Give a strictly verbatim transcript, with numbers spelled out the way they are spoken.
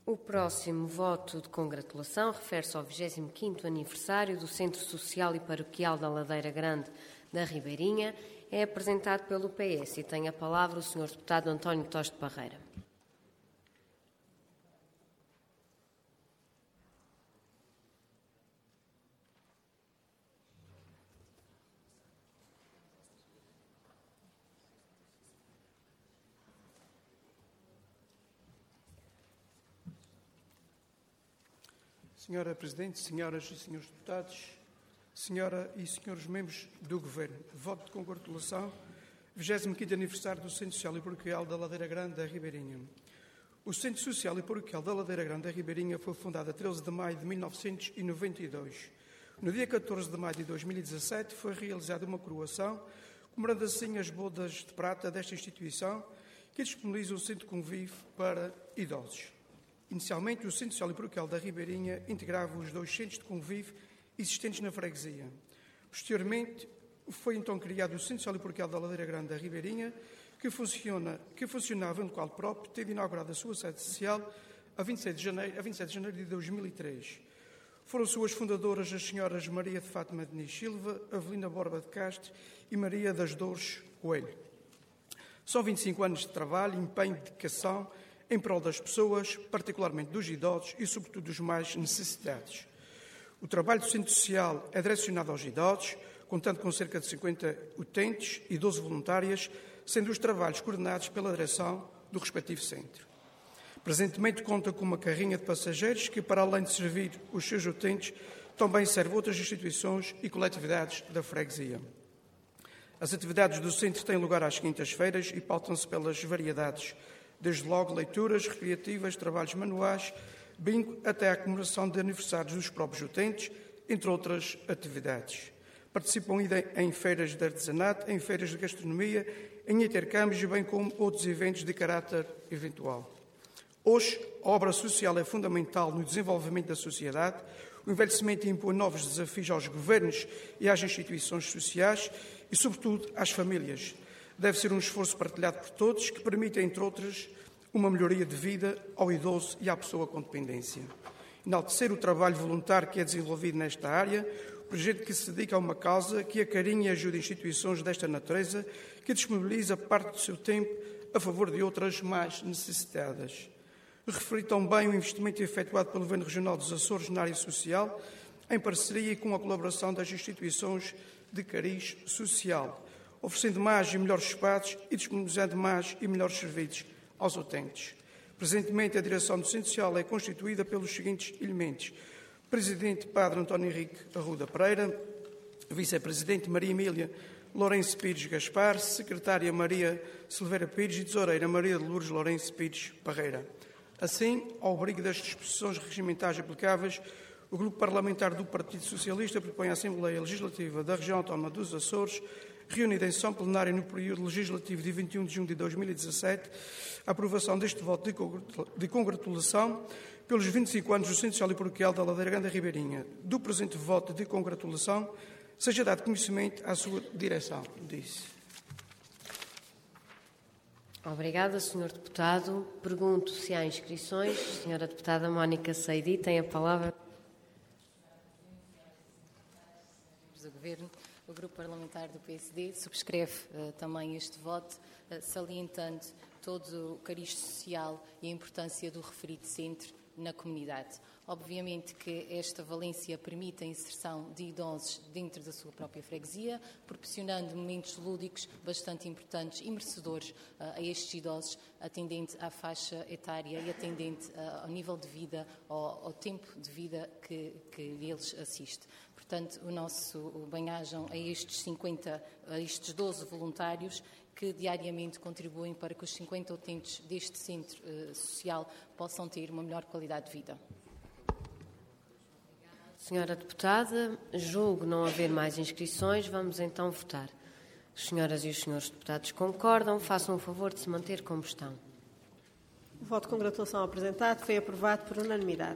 O próximo voto de congratulação refere-se ao vigésimo quinto aniversário do Centro Social e Paroquial da Ladeira Grande da Ribeirinha. É apresentado pelo P S e tem a palavra o senhor deputado António Toste Parreira. Senhora Presidente, senhoras e senhores deputados, senhora e senhores membros do Governo, voto de congratulação, vigésimo quinto aniversário do Centro Social e Paroquial da Ladeira Grande da Ribeirinha. O Centro Social e Paroquial da Ladeira Grande da Ribeirinha foi fundado a treze de maio de mil novecentos e noventa e dois. No dia catorze de maio de dois mil e dezassete foi realizada uma coroação, comemorando assim as bodas de prata desta instituição, que disponibiliza um centro de convívio para idosos. Inicialmente, o Centro Social e Paroquial da Ribeirinha integrava os dois centros de convívio existentes na freguesia. Posteriormente, foi então criado o Centro Social e Paroquial da Ladeira Grande da Ribeirinha, que, funciona, que funcionava em local próprio, teve inaugurado a sua sede social a vinte e sete de janeiro, a vinte e sete de janeiro de dois mil e três. Foram suas fundadoras as senhoras Maria de Fátima Diniz Silva, Avelina Borba de Castro e Maria das Dores Coelho. São vinte e cinco anos de trabalho, empenho e dedicação em prol das pessoas, particularmente dos idosos e, sobretudo, dos mais necessitados. O trabalho do Centro Social é direcionado aos idosos, contando com cerca de cinquenta utentes e doze voluntárias, sendo os trabalhos coordenados pela direção do respectivo centro. Presentemente conta com uma carrinha de passageiros que, para além de servir os seus utentes, também serve outras instituições e coletividades da freguesia. As atividades do centro têm lugar às quintas-feiras e pautam-se pelas variedades, desde logo leituras recreativas, trabalhos manuais, bingo, até à comemoração de aniversários dos próprios utentes, entre outras atividades. Participam em feiras de artesanato, em feiras de gastronomia, em intercâmbios, bem como outros eventos de caráter eventual. Hoje, a obra social é fundamental no desenvolvimento da sociedade. O envelhecimento impõe novos desafios aos governos e às instituições sociais e, sobretudo, às famílias. Deve ser um esforço partilhado por todos que permita, entre outras, uma melhoria de vida ao idoso e à pessoa com dependência. Enaltecer o trabalho voluntário que é desenvolvido nesta área, o projeto que se dedica a uma causa que acarinha e ajuda instituições desta natureza, que disponibiliza parte do seu tempo a favor de outras mais necessitadas. Referi também o investimento efetuado pelo Governo Regional dos Açores na área social, em parceria e com a colaboração das instituições de cariz social, oferecendo mais e melhores espaços e disponibilizando mais e melhores serviços aos utentes. Presentemente, a direção do Centro Social é constituída pelos seguintes elementos: Presidente Padre António Henrique Arruda Pereira, Vice-Presidente Maria Emília Lourenço Pires Gaspar, Secretária Maria Silveira Pires e Tesoureira Maria de Lourdes Lourenço Pires Parreira. Assim, ao abrigo das disposições regimentais aplicáveis, o Grupo Parlamentar do Partido Socialista propõe à Assembleia Legislativa da Região Autónoma dos Açores, reunida em sessão plenária no período legislativo de vinte e um de junho de dois mil e dezassete, a aprovação deste voto de congratulação pelos vinte e cinco anos do Centro Social e Paroquial da Ladeira Grande da Ribeirinha. Do presente voto de congratulação, seja dado conhecimento à sua direção. Disse. Obrigada, senhor Deputado. Pergunto se há inscrições. Senhora Deputada Mónica Seidi tem a palavra. Do Governo, o Grupo Parlamentar do P S D subscreve uh, também este voto, uh, salientando todo o cariz social e a importância do referido centro na comunidade. Obviamente que esta valência permite a inserção de idosos dentro da sua própria freguesia, proporcionando momentos lúdicos bastante importantes e merecedores uh, a estes idosos, atendente à faixa etária e atendente uh, ao nível de vida, ao, ao tempo de vida que, que eles assiste. Portanto, o nosso bem-ajam a estes cinquenta, a estes doze voluntários que diariamente contribuem para que os cinquenta utentes deste centro uh, social possam ter uma melhor qualidade de vida. Senhora Deputada, julgo não haver mais inscrições. Vamos então votar. As senhoras e os senhores deputados concordam. Façam o favor de se manter como estão. O voto de congratulação apresentado foi aprovado por unanimidade.